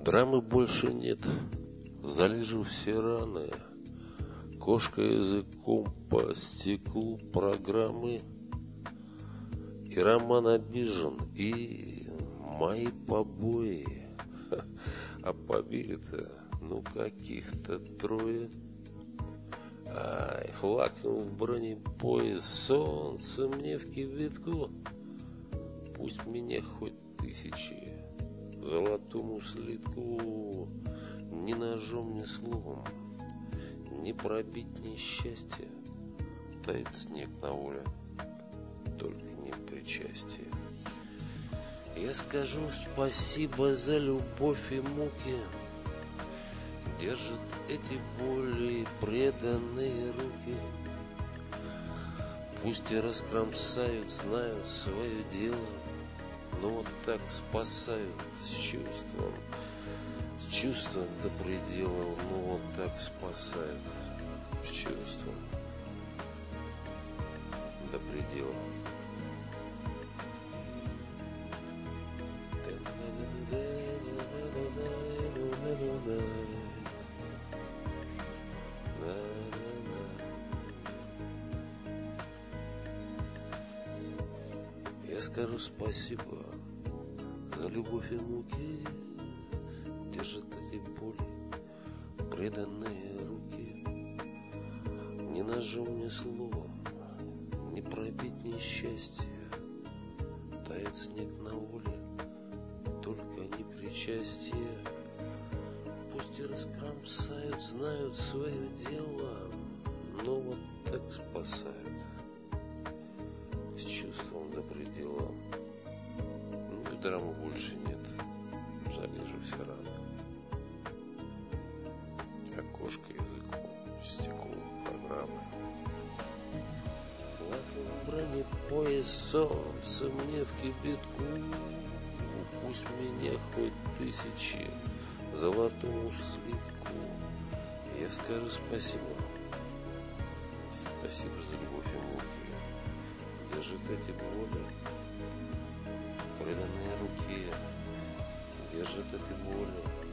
Драмы больше нет, залижу все раны. Кошка языком по стеклу программы. И роман обижен, и мои побои. А побили-то, ну, каких-то трое. Ай, флаг в бронепояс, солнце мне в кибитку. Пусть меня хоть тысячи, золотому слитку. Ни ножом, ни словом не пробить несчастье. Тает снег на воле, только не причастие. Я скажу спасибо за любовь и муки. Держат эти боли преданные руки. Пусть и раскромсают, знают свое дело, но вот так спасают с чувством до предела. Ну вот так спасают с чувством до предела. Я скажу спасибо за любовь и муки. Держат эти боли преданные руки. Ни ножом, ни словом не пробить несчастье. Тает снег на воле, только не причастие. Пусть и раскромсают, знают свое дело, но вот так спасают с чувством до предела. Ну и драмы больше нет, залижу все раны. Окошко языком стекло программы. Лаковый бронепояс, солнце мне в кибитку. Пусть меня хоть тысячи, золотому слитку. Я скажу спасибо. Спасибо за любовь и муки. Держит эти боли преданные руки. Держит эти боли